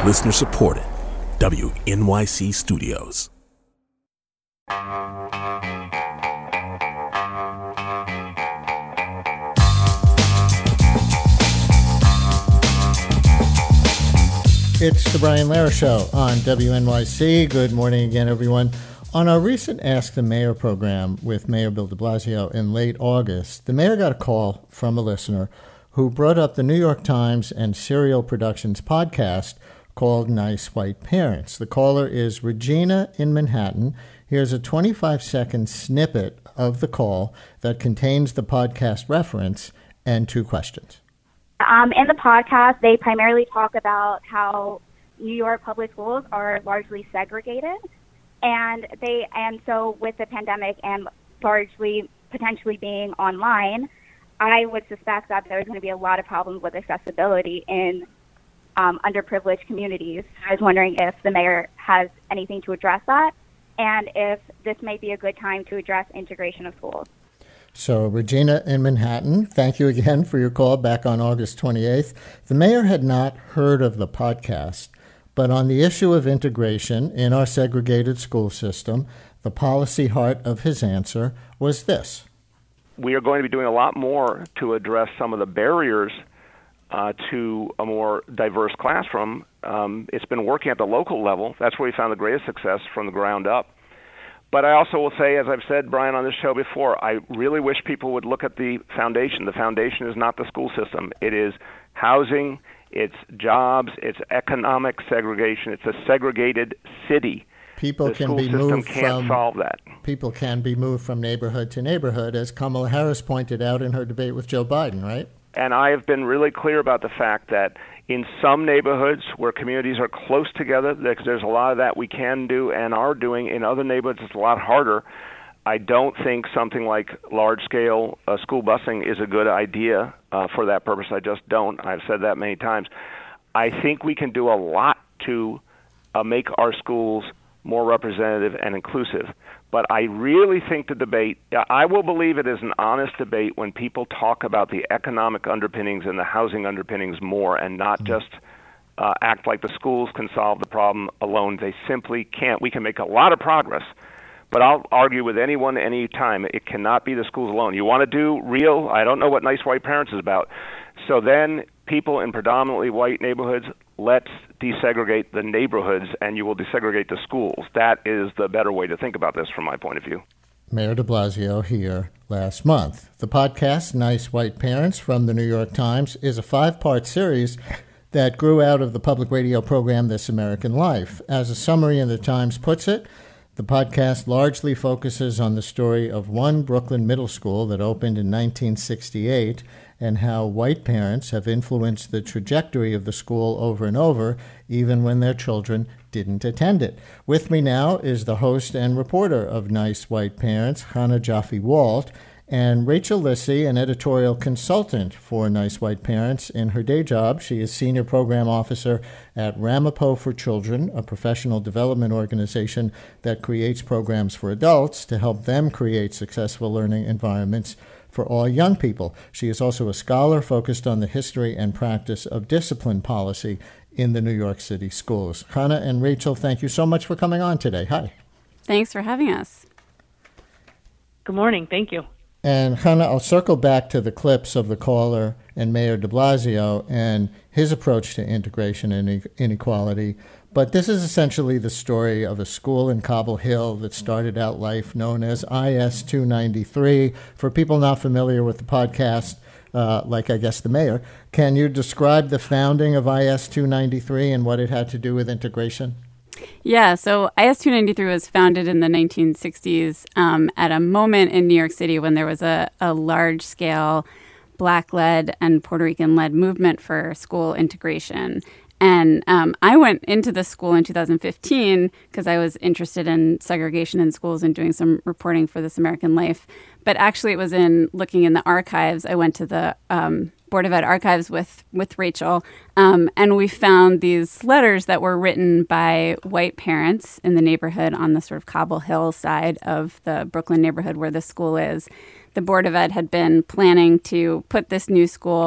Listener supported. WNYC Studios. It's the Brian Lehrer Show on WNYC. Good morning again, everyone. On our recent Ask the Mayor program with Mayor Bill de Blasio in late August, the mayor got a call from a listener who brought up the New York Times and Serial Productions podcast called Nice White Parents. The caller is Regina in Manhattan. Here's a 25-second snippet of the call that contains the podcast reference and two questions. In the podcast, they primarily talk about how New York public schools are largely segregated, and so with the pandemic and largely potentially being online, I would suspect that there's going to be a lot of problems with accessibility in underprivileged communities. I was wondering if the mayor has anything to address that, and if this may be a good time to address integration of schools. So, Regina in Manhattan, thank you again for your call back on August 28th. The mayor had not heard of the podcast, but on the issue of integration in our segregated school system, the policy heart of his answer was this. We are going to be doing a lot more to address some of the barriers to a more diverse classroom. It's been working at the local level. That's where we found the greatest success from the ground up. But I also will say, as I've said, Brian, on this show before, I really wish people would look at the foundation. The foundation is not the school system. It is housing, it's jobs, it's economic segregation. It's a segregated city. People can be moved can't solve that. People can be moved from neighborhood to neighborhood, as Kamala Harris pointed out in her debate with Joe Biden, right? And I have been really clear about the fact that in some neighborhoods where communities are close together, there's a lot of that we can do and are doing. In other neighborhoods, it's a lot harder. I don't think something like large-scale school busing is a good idea for that purpose. I just don't. I've said that many times. I think we can do a lot to make our schools more representative and inclusive. But I really think the debate, I will believe it is an honest debate when people talk about the economic underpinnings and the housing underpinnings more and not just act like the schools can solve the problem alone. They simply can't. We can make a lot of progress, but I'll argue with anyone anytime, it cannot be the schools alone. You want to do real, I don't know what Nice White Parents is about. So then people in predominantly white neighborhoods, let's desegregate the neighborhoods and you will desegregate the schools. That is the better way to think about this from my point of view. Mayor de Blasio here last month. The podcast, Nice White Parents from the New York Times, is a 5-part series that grew out of the public radio program This American Life. As a summary in the Times puts it, the podcast largely focuses on the story of one Brooklyn middle school that opened in 1968 and how white parents have influenced the trajectory of the school over and over, even when their children didn't attend it. With me now is the host and reporter of Nice White Parents, Chana Joffe-Walt, and Rachel Lissy, an editorial consultant for Nice White Parents. In her day job, she is Senior Program Officer at Ramapo for Children, a professional development organization that creates programs for adults to help them create successful learning environments for all young people. She is also a scholar focused on the history and practice of discipline policy in the New York City schools. Chana and Rachel, thank you so much for coming on today. Hi. Thanks for having us. Good morning. Thank you. And Chana, I'll circle back to the clips of the caller and Mayor de Blasio and his approach to integration and inequality. But this is essentially the story of a school in Cobble Hill that started out life known as IS 293. For people not familiar with the podcast, like I guess the mayor, can you describe the founding of IS 293 and what it had to do with integration? Yeah, so IS 293 was founded in the 1960s at a moment in New York City when there was a large-scale Black-led and Puerto Rican-led movement for school integration. And I went into the school in 2015 because I was interested in segregation in schools and doing some reporting for This American Life. But actually, it was in looking in the archives. I went to the Board of Ed archives with Rachel, and we found these letters that were written by white parents in the neighborhood on the sort of Cobble Hill side of the Brooklyn neighborhood where the school is. The Board of Ed had been planning to put this new school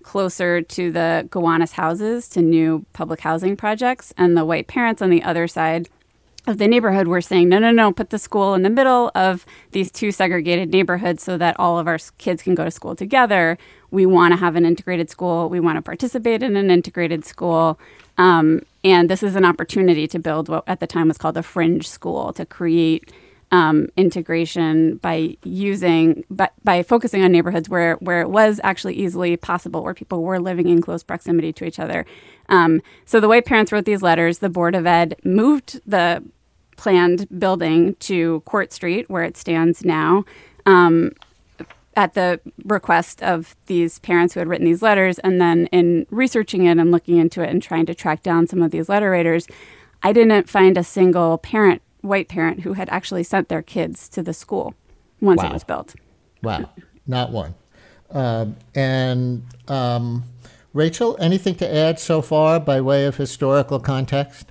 closer to the Gowanus houses, to new public housing projects. And the white parents on the other side of the neighborhood were saying, no, put the school in the middle of these two segregated neighborhoods so that all of our kids can go to school together. We want to have an integrated school. We want to participate in an integrated school. And this is an opportunity to build what at the time was called a fringe school, to create integration by focusing on neighborhoods where it was actually easily possible, where people were living in close proximity to each other. So the white parents wrote these letters. The Board of Ed moved the planned building to Court Street, where it stands now, at the request of these parents who had written these letters. And then in researching it and looking into it and trying to track down some of these letter writers, I didn't find a single white parent who had actually sent their kids to the school once it was built. Wow, not one. Rachel, anything to add so far by way of historical context?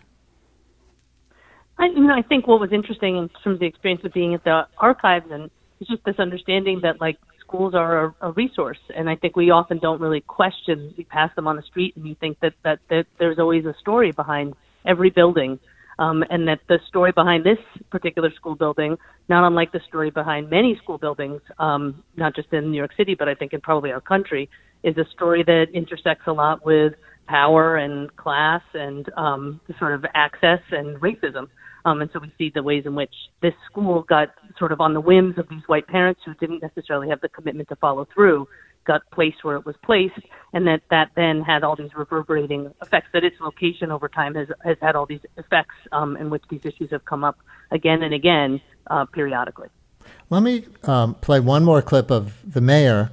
I think what was interesting in terms of the experience of being at the archives, and it's just this understanding that schools are a resource, and I think we often don't really question. We pass them on the street, and you think that there's always a story behind every building. And that the story behind this particular school building, not unlike the story behind many school buildings, not just in New York City, but I think in probably our country, is a story that intersects a lot with power and class and sort of access and racism. And so we see the ways in which this school got sort of on the whims of these white parents who didn't necessarily have the commitment to follow through, got placed where it was placed, and that then had all these reverberating effects, that its location over time has had all these effects in which these issues have come up again and again periodically. Let me play one more clip of the mayor,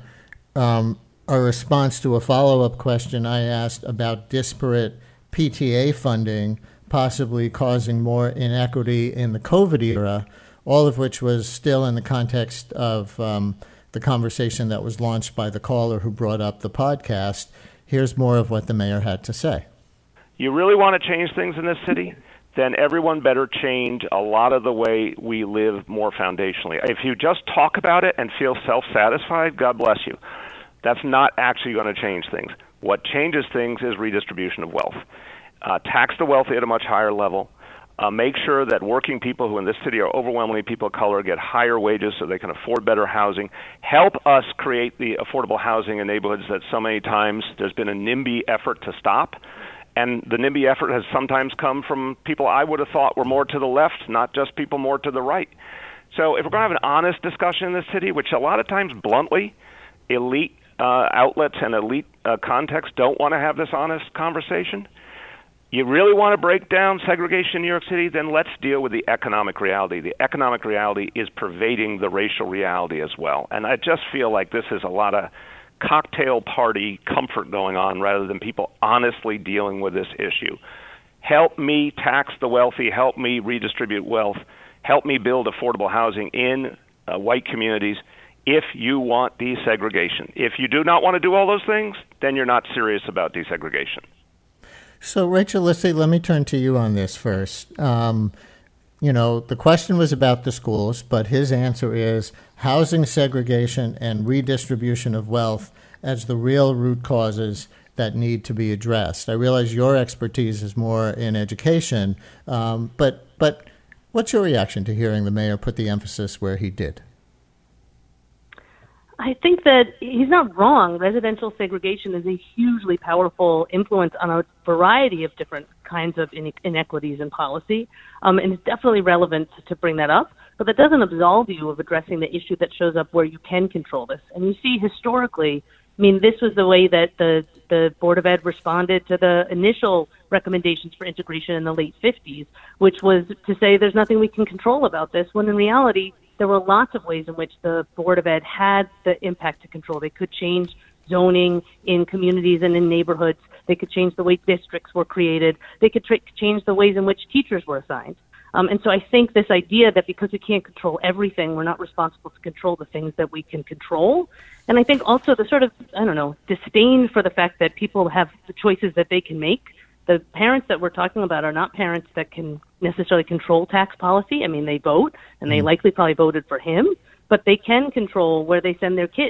a response to a follow-up question I asked about disparate PTA funding possibly causing more inequity in the COVID era, all of which was still in the context of the conversation that was launched by the caller who brought up the podcast. Here's more of what the mayor had to say. You really want to change things in this city? Then everyone better change a lot of the way we live more foundationally. If you just talk about it and feel self-satisfied, God bless you. That's not actually going to change things. What changes things is redistribution of wealth. Tax the wealthy at a much higher level. Make sure that working people who in this city are overwhelmingly people of color get higher wages so they can afford better housing. Help us create the affordable housing in neighborhoods that so many times there's been a NIMBY effort to stop. And the NIMBY effort has sometimes come from people I would have thought were more to the left, not just people more to the right. So if we're going to have an honest discussion in this city, which a lot of times bluntly, elite outlets and elite contexts don't want to have this honest conversation, you really want to break down segregation in New York City, then let's deal with the economic reality. The economic reality is pervading the racial reality as well. And I just feel like this is a lot of cocktail party comfort going on rather than people honestly dealing with this issue. Help me tax the wealthy. Help me redistribute wealth. Help me build affordable housing in white communities if you want desegregation. If you do not want to do all those things, then you're not serious about desegregation. So, Rachel Lissy, let me turn to you on this first. The question was about the schools, but his answer is housing segregation and redistribution of wealth as the real root causes that need to be addressed. I realize your expertise is more in education, but what's your reaction to hearing the mayor put the emphasis where he did? I think that he's not wrong. Residential segregation is a hugely powerful influence on a variety of different kinds of inequities in policy, and it's definitely relevant to bring that up. But that doesn't absolve you of addressing the issue that shows up where you can control this. And you see historically, this was the way that the Board of Ed responded to the initial recommendations for integration in the late 50s, which was to say there's nothing we can control about this, when in reality, there were lots of ways in which the Board of Ed had the impact to control. They could change zoning in communities and in neighborhoods. They could change the way districts were created. They could change the ways in which teachers were assigned. And so I think this idea that because we can't control everything, we're not responsible to control the things that we can control. And I think also the sort of, disdain for the fact that people have the choices that they can make. The parents that we're talking about are not parents that can necessarily control tax policy. They vote, and they likely probably voted for him, but they can control where they send their kids.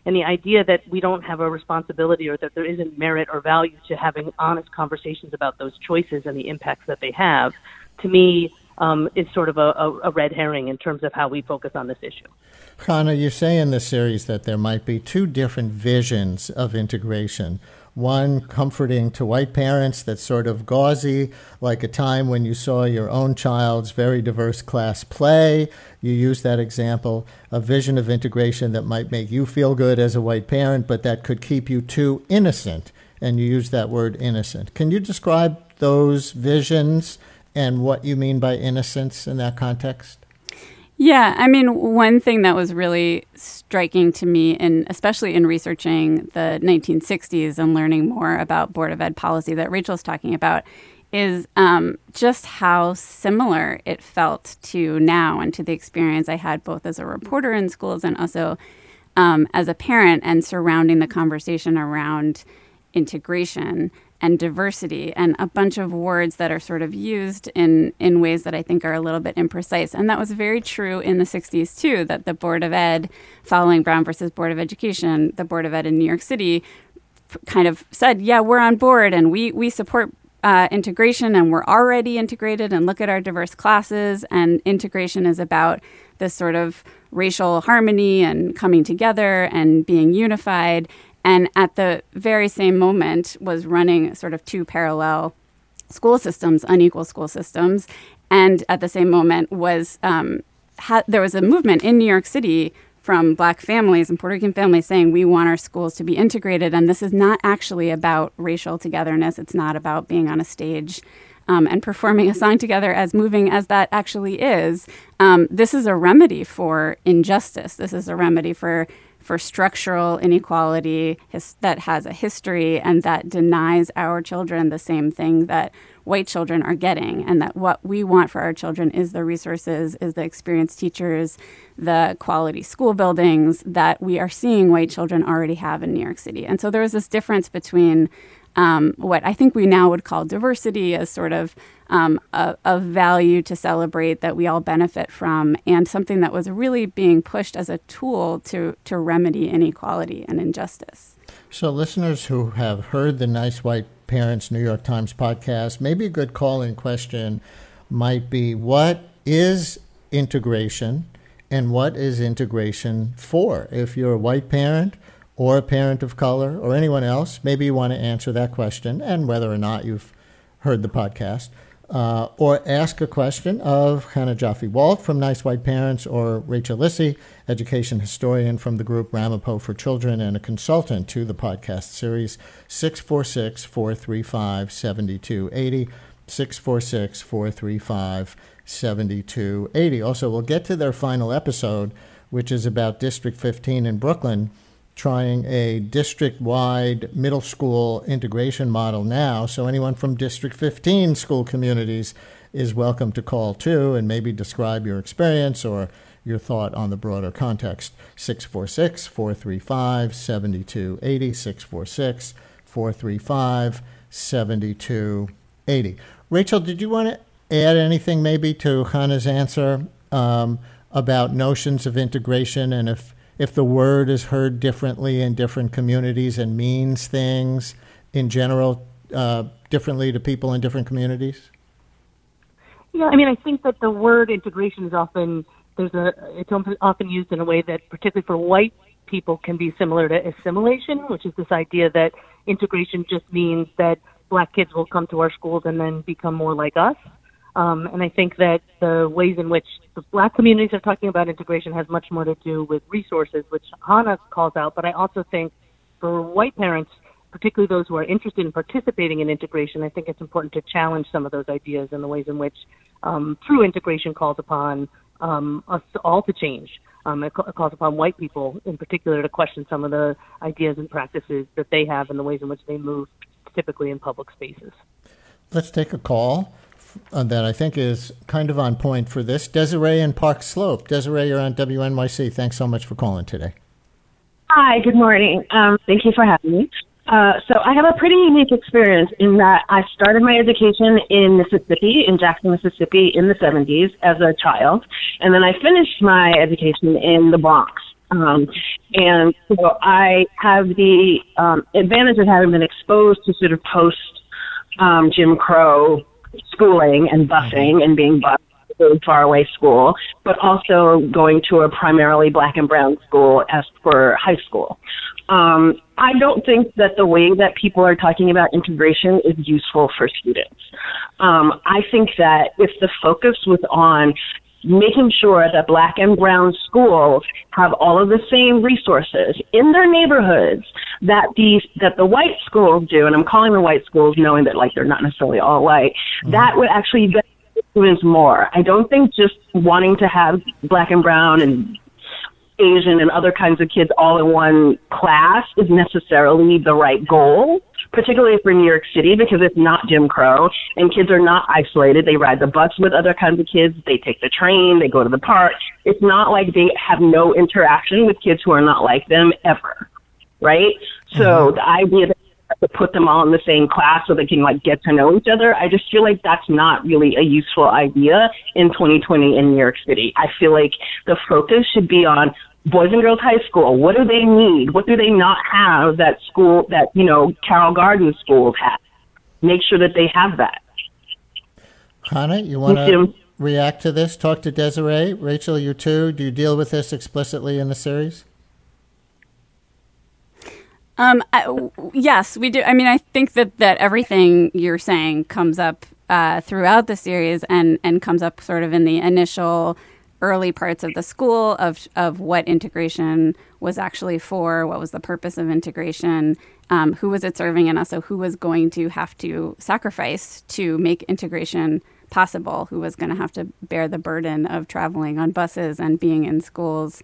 And the idea that we don't have a responsibility or that there isn't merit or value to having honest conversations about those choices and the impacts that they have, to me, is sort of a red herring in terms of how we focus on this issue. Hannah, you say in the series that there might be two different visions of integration. One comforting to white parents that's sort of gauzy, like a time when you saw your own child's very diverse class play. You use that example, a vision of integration that might make you feel good as a white parent, but that could keep you too innocent. And you use that word innocent. Can you describe those visions and what you mean by innocence in that context? Yeah, I mean, one thing that was really striking to me, especially in researching the 1960s and learning more about Board of Ed policy that Rachel's talking about, is just how similar it felt to now and to the experience I had both as a reporter in schools and also as a parent, and surrounding the conversation around integration and diversity and a bunch of words that are sort of used in ways that I think are a little bit imprecise. And that was very true in the 60s, too, that the Board of Ed, following Brown versus Board of Education, the Board of Ed in New York City kind of said, yeah, we're on board and we support integration and we're already integrated and look at our diverse classes. And integration is about this sort of racial harmony and coming together and being unified. And at the very same moment was running sort of two parallel school systems, unequal school systems. And at the same moment was there was a movement in New York City from Black families and Puerto Rican families saying we want our schools to be integrated. And this is not actually about racial togetherness. It's not about being on a stage and performing a song together, as moving as that actually is. This is a remedy for injustice. This is a remedy for structural inequality that has a history and that denies our children the same thing that white children are getting, and that what we want for our children is the resources, is the experienced teachers, the quality school buildings that we are seeing white children already have in New York City. And so there is this difference between what I think we now would call diversity as sort of a value to celebrate that we all benefit from, and something that was really being pushed as a tool to remedy inequality and injustice. So listeners who have heard the Nice White Parents New York Times podcast, maybe a good call-in question might be, what is integration and what is integration for? If you're a white parent or a parent of color or anyone else, maybe you want to answer that question, and whether or not you've heard the podcast. Or ask a question of Hannah Jaffe-Walt from Nice White Parents, or Rachel Lissy, education historian from the group Ramapo for Children and a consultant to the podcast series. 646-435-7280, 646-435-7280. Also, we'll get to their final episode, which is about District 15 in Brooklyn, trying a district-wide middle school integration model now. So anyone from District 15 school communities is welcome to call too and maybe describe your experience or your thought on the broader context. 646-435-7280, 646-435-7280. Rachel, did you want to add anything maybe to Hannah's answer about notions of integration, and if the word is heard differently in different communities and means things in general differently to people in different communities? Yeah, I mean, I think that the word integration is often used in a way that, particularly for white people, can be similar to assimilation, which is this idea that integration just means that Black kids will come to our schools and then become more like us. And I think that the ways in which the Black communities are talking about integration has much more to do with resources, which Hannah calls out. But I also think for white parents, particularly those who are interested in participating in integration, I think it's important to challenge some of those ideas and the ways in which true integration calls upon us all to change. It calls upon white people in particular to question some of the ideas and practices that they have and the ways in which they move typically in public spaces. Let's take a call that I think is kind of on point for this. Desiree in Park Slope. Desiree, you're on WNYC. Thanks so much for calling today. Hi, good morning. Thank you for having me. So I have a pretty unique experience in that I started my education in Mississippi, in Jackson, Mississippi, in the 70s as a child. And then I finished my education in the Bronx. And so I have the advantage of having been exposed to sort of post Jim Crow schooling and busing and being bused to a far away school, but also going to a primarily black and brown school as for high school. I don't think that the way that people are talking about integration is useful for students. I think that if the focus was on making sure that black and brown schools have all of the same resources in their neighborhoods that the white schools do, and I'm calling them white schools knowing that like they're not necessarily all white, that would actually benefit students more. I don't think just wanting to have black and brown and Asian and other kinds of kids all in one class is necessarily the right goal, particularly for New York City, because it's not Jim Crow and kids are not isolated. They ride the bus with other kinds of kids. They take the train. They go to the park. It's not like they have no interaction with kids who are not like them ever, right? So the idea that to put them all in the same class so they can like get to know each other, I just feel like that's not really a useful idea in 2020 in New York City. I feel like the focus should be on Boys and Girls High School. What do they need? What do they not have that school, that, you know, Carroll Gardens schools have? Make sure that they have that. Hannah, you want to react to this? Talk to Desiree. Rachel, you too. Do you deal with this explicitly in the series? Yes, we do. I mean, I think that everything you're saying comes up throughout the series and comes up sort of in the initial early parts of the school of what integration was actually for, what was the purpose of integration, who was it serving, and also who was going to have to sacrifice to make integration possible, who was going to have to bear the burden of traveling on buses and being in schools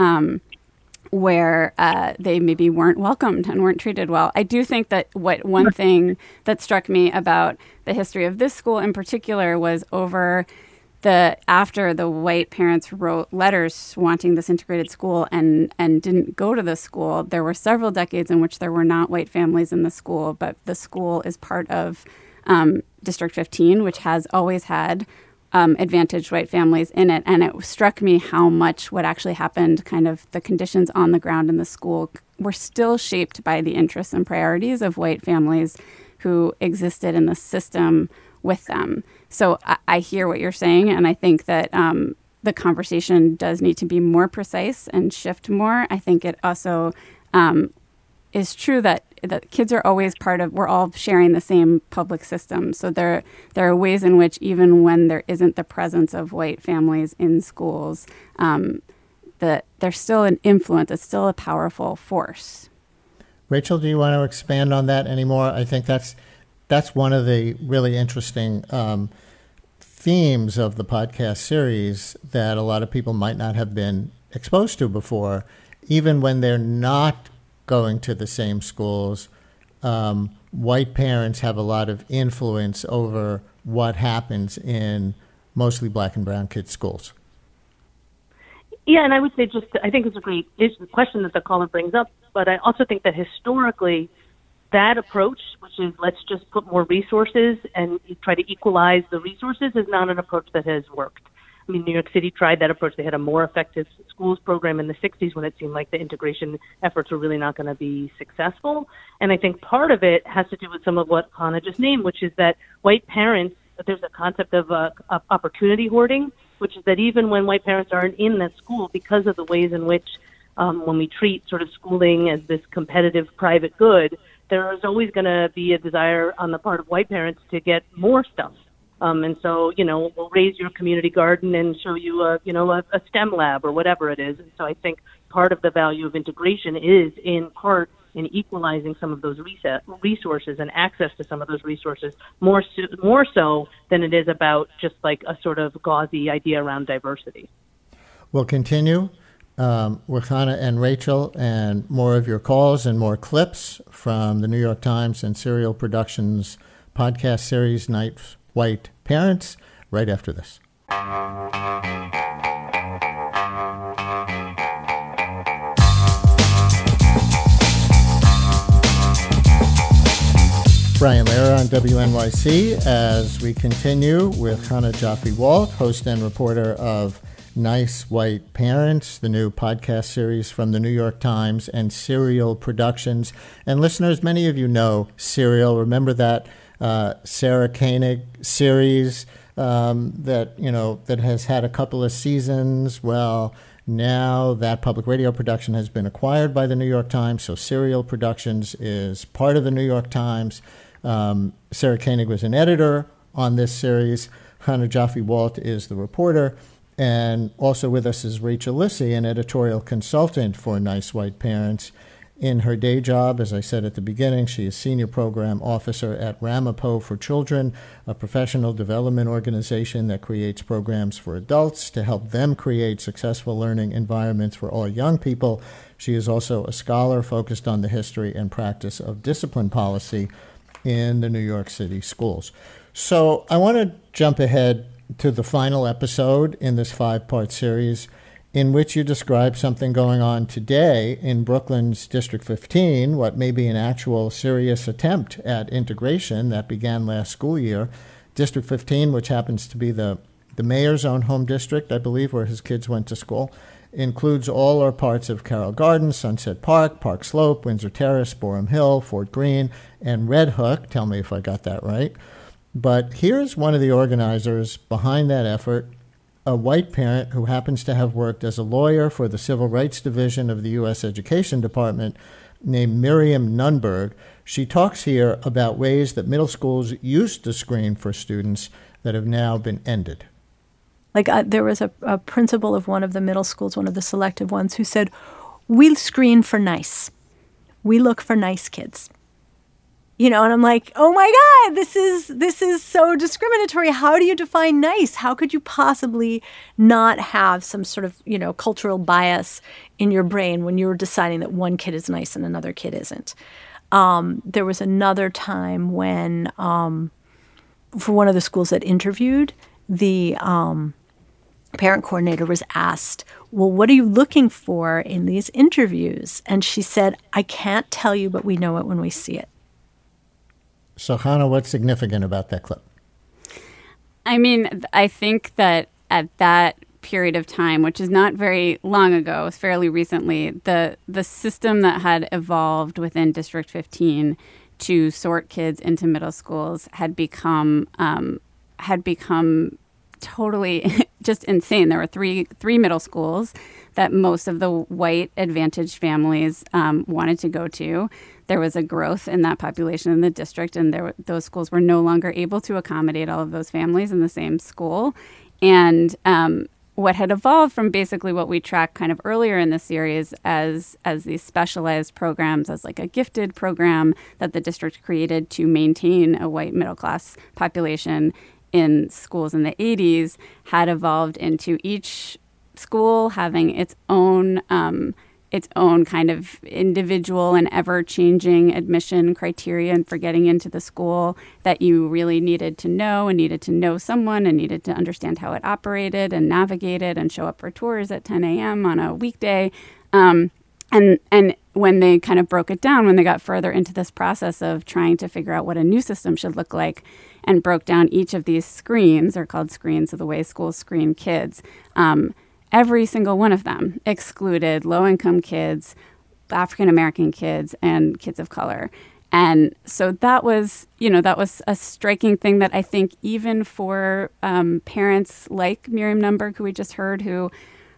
where they maybe weren't welcomed and weren't treated well. I do think that one thing that struck me about the history of this school in particular was after the white parents wrote letters wanting this integrated school and didn't go to the school, there were several decades in which there were not white families in the school, but the school is part of District 15, which has always had advantaged white families in it. And it struck me how much what actually happened, kind of the conditions on the ground in the school, were still shaped by the interests and priorities of white families who existed in the system with them. So I hear what you're saying, and I think that the conversation does need to be more precise and shift more. I think it also is true that kids are always we're all sharing the same public system. So there are ways in which even when there isn't the presence of white families in schools, that there's still an influence. It's still a powerful force. Rachel, do you want to expand on that anymore? I think that's one of the really interesting themes of the podcast series that a lot of people might not have been exposed to before. Even when they're not going to the same schools, white parents have a lot of influence over what happens in mostly black and brown kids' schools. Yeah, and I would say I think it's a great question that the caller brings up, but I also think that historically, that approach, which is let's just put more resources and try to equalize the resources, is not an approach that has worked. I mean, New York City tried that approach. They had a more effective schools program in the 60s when it seemed like the integration efforts were really not going to be successful. And I think part of it has to do with some of what Hannah just named, which is that white parents, there's a concept of opportunity hoarding, which is that even when white parents aren't in that school, because of the ways in which when we treat sort of schooling as this competitive private good, there is always going to be a desire on the part of white parents to get more stuff. And so, we'll raise your community garden and show you a STEM lab or whatever it is. And so I think part of the value of integration is in part in equalizing some of those resources and access to some of those resources more so than it is about just like a sort of gauzy idea around diversity. We'll continue with Hannah and Rachel and more of your calls and more clips from the New York Times and Serial Productions podcast series, Nice White Parents, right after this. Brian Lehrer on WNYC as we continue with Hannah Jaffe-Walt, host and reporter of Nice White Parents, the new podcast series from the New York Times and Serial Productions. And listeners, many of you know Serial. Remember that Sarah Koenig series that has had a couple of seasons? Well, now that public radio production has been acquired by the New York Times, so Serial Productions is part of the New York Times. Sarah Koenig was an editor on this series. Hannah Jaffe-Walt is the reporter. And also with us is Rachel Lissy, an editorial consultant for Nice White Parents. In her day job, as I said at the beginning, she is Senior Program Officer at Ramapo for Children, a professional development organization that creates programs for adults to help them create successful learning environments for all young people. She is also a scholar focused on the history and practice of discipline policy in the New York City schools. So I want to jump ahead to the final episode in this 5-part series, in which you describe something going on today in Brooklyn's District 15, what may be an actual serious attempt at integration that began last school year. District 15, which happens to be the mayor's own home district, I believe, where his kids went to school, includes all or parts of Carroll Gardens, Sunset Park, Park Slope, Windsor Terrace, Boerum Hill, Fort Greene, and Red Hook. Tell me if I got that right. But here's one of the organizers behind that effort, a white parent who happens to have worked as a lawyer for the Civil Rights Division of the U.S. Education Department, named Miriam Nunberg. She talks here about ways that middle schools used to screen for students that have now been ended. There was a principal of one of the middle schools, one of the selective ones, who said, "We screen for nice. We look for nice kids." And I'm like, oh my God, this is so discriminatory. How do you define nice? How could you possibly not have some sort of, cultural bias in your brain when you're deciding that one kid is nice and another kid isn't? There was another time when, for one of the schools that interviewed, the parent coordinator was asked, well, what are you looking for in these interviews? And she said, I can't tell you, but we know it when we see it. So, Hannah, what's significant about that clip? I mean, I think that at that period of time, which is not very long ago, it was fairly recently, the system that had evolved within District 15 to sort kids into middle schools had become totally just insane. There were three middle schools that most of the white advantaged families wanted to go to. There was a growth in that population in the district, and those schools were no longer able to accommodate all of those families in the same school. And what had evolved from basically what we tracked kind of earlier in the series as these specialized programs, as like a gifted program that the district created to maintain a white middle class population in schools in the 80s, had evolved into each school having its own kind of individual and ever-changing admission criteria for getting into the school that you really needed to know someone and needed to understand how it operated and navigated and show up for tours at 10 a.m. on a weekday. And when they kind of broke it down, when they got further into this process of trying to figure out what a new system should look like and broke down each of these screens, they're called screens of the way schools screen kids, every single one of them excluded low-income kids, African-American kids, and kids of color. And so that was a striking thing that I think even for parents like Miriam Nunberg, who we just heard, who,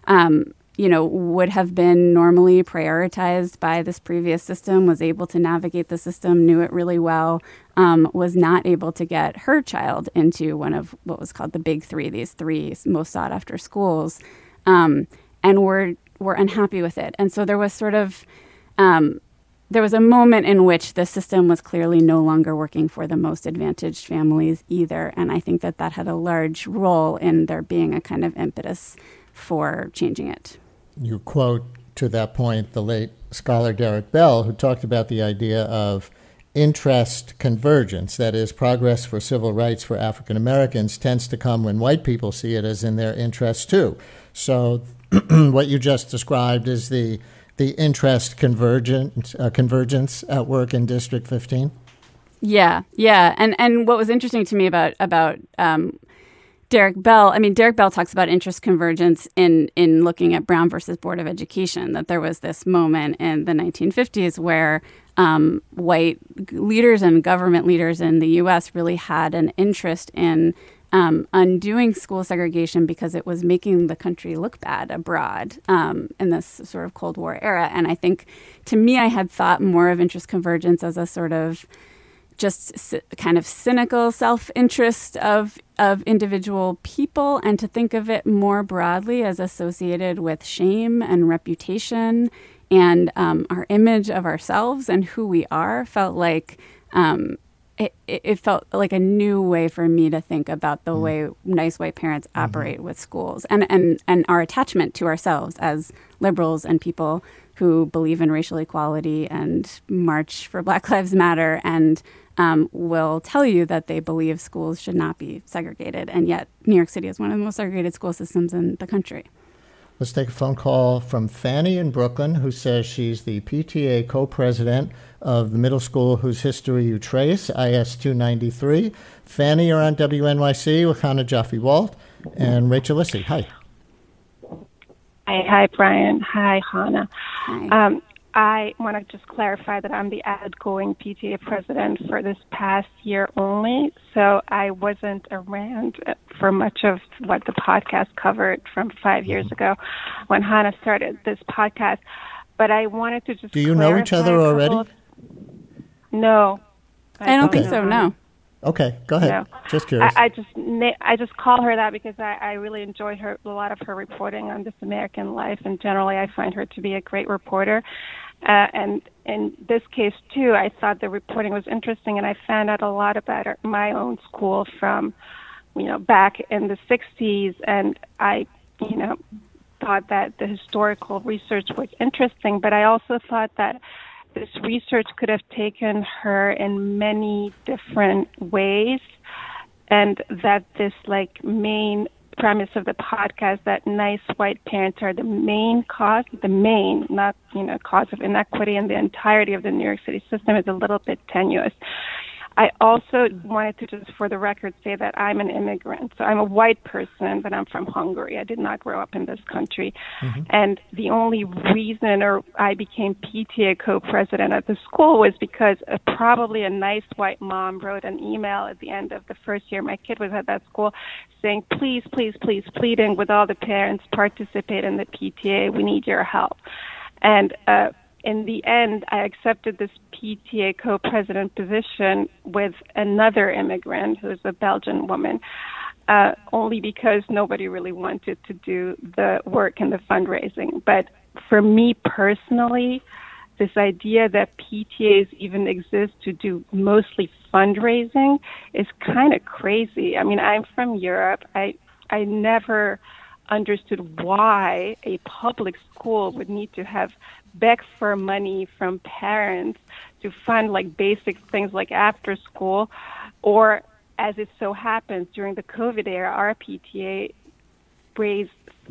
would have been normally prioritized by this previous system, was able to navigate the system, knew it really well, was not able to get her child into one of what was called the big three, these three most sought-after schools. And were unhappy with it. And so there was sort of, there was a moment in which the system was clearly no longer working for the most advantaged families either. And I think that had a large role in there being a kind of impetus for changing it. You quote, to that point, the late scholar Derek Bell, who talked about the idea of interest convergence, that is, progress for civil rights for African Americans tends to come when white people see it as in their interest too. So what you just described is the interest convergence at work in District 15? Yeah. And what was interesting to me about Derek Bell. I mean, Derek Bell talks about interest convergence in looking at Brown versus Board of Education, that there was this moment in the 1950s where white leaders and government leaders in the U.S. really had an interest in undoing school segregation because it was making the country look bad abroad in this sort of Cold War era. And I think, to me, I had thought more of interest convergence as a sort of just kind of cynical self-interest of individual people, and to think of it more broadly as associated with shame and reputation and our image of ourselves and who we are. Felt like it felt like a new way for me to think about the way nice white parents operate with schools and our attachment to ourselves as liberals and people who believe in racial equality and march for Black Lives Matter and will tell you that they believe schools should not be segregated. And yet New York City is one of the most segregated school systems in the country. Let's take a phone call from Fanny in Brooklyn, who says she's the PTA co-president of the middle school whose history you trace, IS 293. Fanny, you're on WNYC with Hannah Jaffe-Walt and Rachel Lissy. Hi. Hi, Brian. Hi, Hannah. Hi. I want to just clarify that I'm the outgoing PTA president for this past year only, so I wasn't around for much of what the podcast covered from 5 years ago when Hannah started this podcast. But I wanted to just Do you know each other already? No. I don't think so, no. Okay, go ahead. No. Just curious. I just call her that because I really enjoy a lot of her reporting on This American Life, and generally I find her to be a great reporter. And in this case, too, I thought the reporting was interesting, and I found out a lot about my own school from, back in the 60s, and I, thought that the historical research was interesting, but I also thought that this research could have taken her in many different ways, and that this main premise of the podcast, that nice white parents are the main cause, not cause of inequity in the entirety of the New York City system, is a little bit tenuous. I also wanted to just, for the record, say that I'm an immigrant. So I'm a white person, but I'm from Hungary. I did not grow up in this country. Mm-hmm. And the only reason I became PTA co-president at the school was because probably a nice white mom wrote an email at the end of the first year my kid was at that school saying, please, pleading with all the parents, participate in the PTA. We need your help. And in the end, I accepted this PTA co-president position with another immigrant who's a Belgian woman, only because nobody really wanted to do the work and the fundraising. But for me personally, this idea that PTAs even exist to do mostly fundraising is kind of crazy. I mean, I'm from Europe. I never understood why a public school would need to have beg for money from parents to fund basic things like after school, or as it so happens during the COVID era, our PTA raised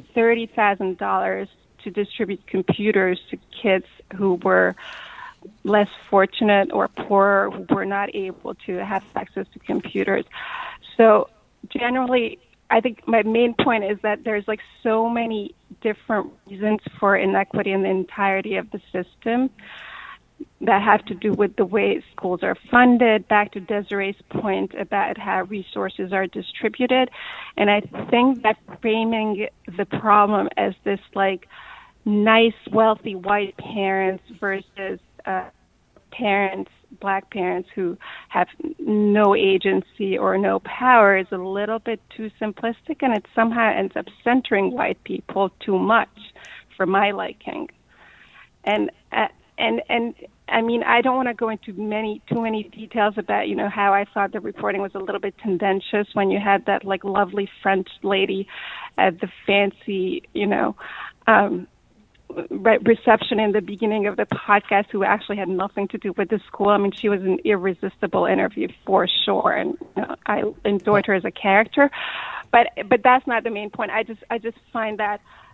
$30,000 to distribute computers to kids who were less fortunate or poorer, who were not able to have access to computers. So generally, I think my main point is that there's so many different reasons for inequity in the entirety of the system that have to do with the way schools are funded, back to Desiree's point about how resources are distributed. And I think that framing the problem as this nice, wealthy white parents versus Black parents who have no agency or no power is a little bit too simplistic, and it somehow ends up centering white people too much for my liking. And I mean, I don't want to go into too many details about how I thought the reporting was a little bit tendentious when you had that lovely French lady at the fancy reception in the beginning of the podcast who actually had nothing to do with the school. I mean, she was an irresistible interview for sure, and I enjoyed her as a character. But that's not the main point. I just find that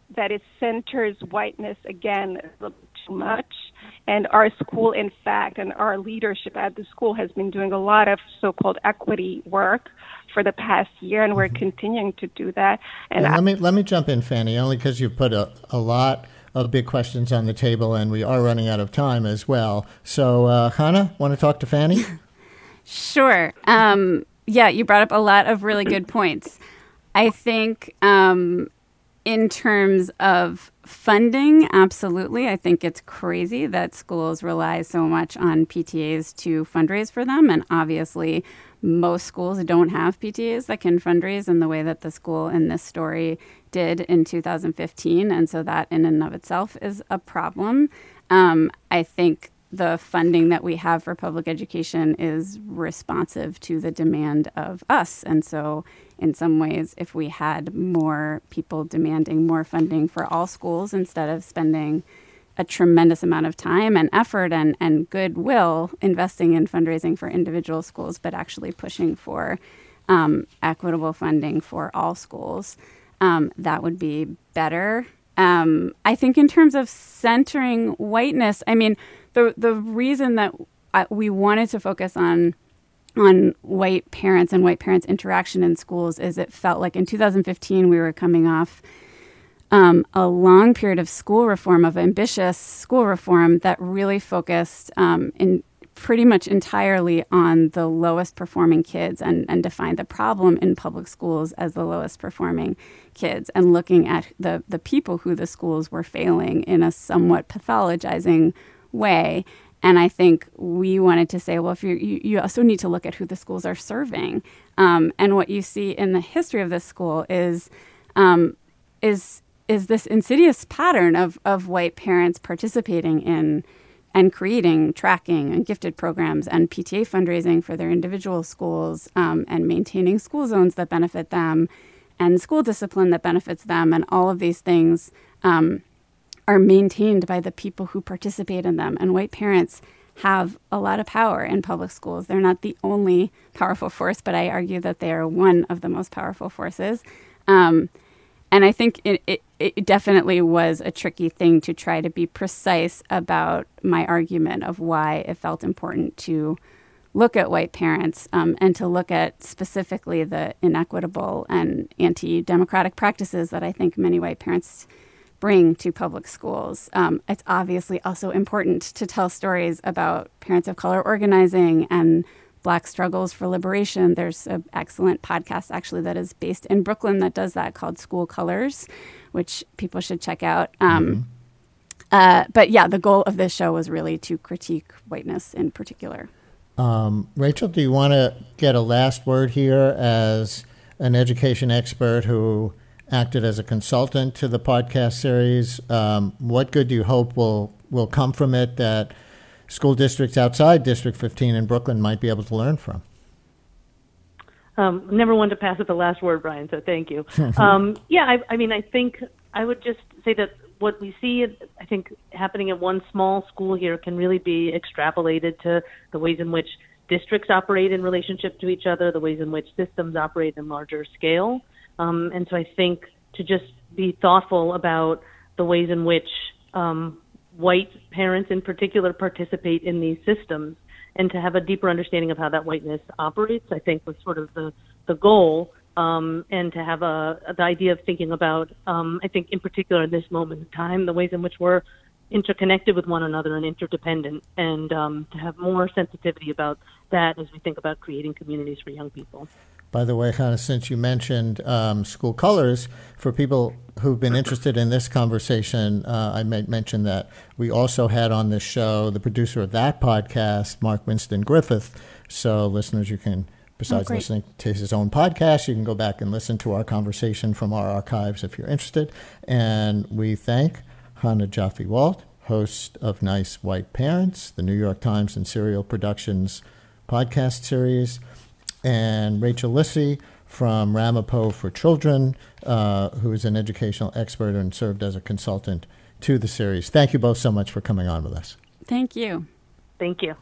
that it centers whiteness again a little too much. And our school, in fact, and our leadership at the school has been doing a lot of so-called equity work for the past year, and we're continuing to do that. And let me jump in, Fanny, only because you've put a lot of big questions on the table, and we are running out of time as well. So, Hannah, want to talk to Fanny? Sure. Yeah, you brought up a lot of really good points. I think in terms of funding, absolutely. I think it's crazy that schools rely so much on PTAs to fundraise for them. And obviously, most schools don't have PTAs that can fundraise in the way that the school in this story did in 2015. And so that in and of itself is a problem. I think the funding that we have for public education is responsive to the demand of us. And so in some ways, if we had more people demanding more funding for all schools instead of spending a tremendous amount of time and effort and goodwill investing in fundraising for individual schools, but actually pushing for equitable funding for all schools, that would be better. I think in terms of centering whiteness, I mean, the reason that we wanted to focus on white parents and white parents' interaction in schools is it felt like in 2015 we were coming off a long period of school reform, of ambitious school reform that really focused in pretty much entirely on the lowest performing kids and defined the problem in public schools as the lowest performing kids, and looking at the people who the schools were failing in a somewhat pathologizing way. And I think we wanted to say, well, if you also need to look at who the schools are serving. And what you see in the history of this school is this insidious pattern of white parents participating in and creating tracking and gifted programs and PTA fundraising for their individual schools, and maintaining school zones that benefit them and school discipline that benefits them. And all of these things are maintained by the people who participate in them. And white parents have a lot of power in public schools. They're not the only powerful force, but I argue that they are one of the most powerful forces. And I think it definitely was a tricky thing to try to be precise about my argument of why it felt important to look at white parents and to look at specifically the inequitable and anti-democratic practices that I think many white parents bring to public schools. It's obviously also important to tell stories about parents of color organizing and Black struggles for liberation. There's an excellent podcast actually that is based in Brooklyn that does that, called School Colors, which people should check out. But yeah, the goal of this show was really to critique whiteness in particular. Rachel, do you want to get a last word here as an education expert who acted as a consultant to the podcast series? What good do you hope will come from it that school districts outside District 15 in Brooklyn might be able to learn from? Never one to pass with the last word, Brian, so thank you. I mean, I think I would just say that what we see, I think, happening at one small school here can really be extrapolated to the ways in which districts operate in relationship to each other, the ways in which systems operate in larger scale. And so I think to just be thoughtful about the ways in which white parents in particular participate in these systems, and to have a deeper understanding of how that whiteness operates, I think was sort of the goal, and to have the idea of thinking about, I think in particular in this moment in time, the ways in which we're interconnected with one another and interdependent, and to have more sensitivity about that as we think about creating communities for young people. By the way, Hannah, since you mentioned School Colors, for people who've been interested in this conversation, I might mention that we also had on this show the producer of that podcast, Mark Winston Griffith. So listeners, you can, besides listening to his own podcast, you can go back and listen to our conversation from our archives if you're interested. And we thank Hannah Jaffe-Walt, host of Nice White Parents, the New York Times and Serial Productions podcast series, and Rachel Lissy from Ramapo for Children, who is an educational expert and served as a consultant to the series. Thank you both so much for coming on with us. Thank you. Thank you.